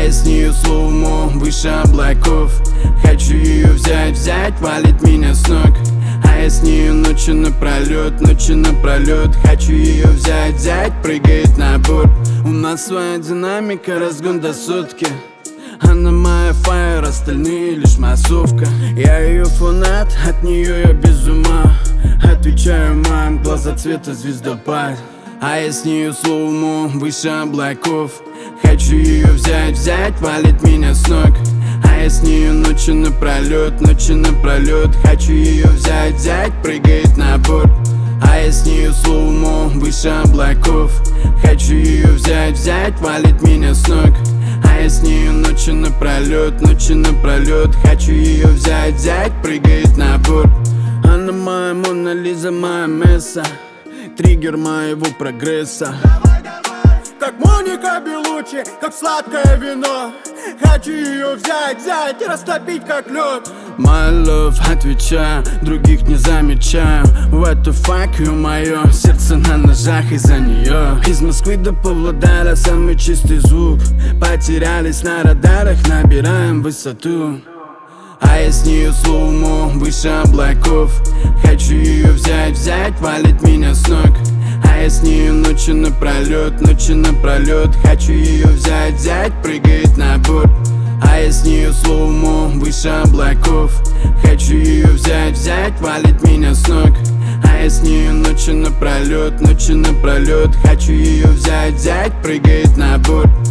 я с нею слоумо выше облаков. Хочу ее взять, валит меня с ног. А я с нею ночью напролет. Хочу ее взять, прыгает на борт. У нас своя динамика, разгон до сотки. Она моя фаер, остальные лишь массовка. Я ее фанат, от нее я без ума. Отвечаю, мам, глаза цвета звездопад. А я с нею слоумо выше облаков. Хочу ее взять, валит меня с ног. А я с нею ночью напролет. Хочу ее взять, прыгает на борт. А я с нею слоумо выше облаков. Хочу ее взять, валит меня с ног. А я с нею ночью напролет. Хочу ее взять, прыгает на борт. Она моя Мона Лиза, моя Месса, триггер моего прогресса. Как Моника Белуччи, как сладкое вино. Хочу ее взять и растопить как лед. My love, отвечаю, других не замечаю. What the fuck, ё-моё, сердце на ножах из-за нее. Из Москвы до Павлодара самый чистый звук. Потерялись на радарах, набираем высоту. А я с нею слоумо выше облаков. Хочу ее взять, валит меня с ног. А я с нею ночью напролет. Хочу ее взять, прыгает на борт. А я с нею слоумо выше облаков. Хочу ее взять, валит меня с ног. А я с нею ночью напролет. Хочу ее взять, прыгает на борт.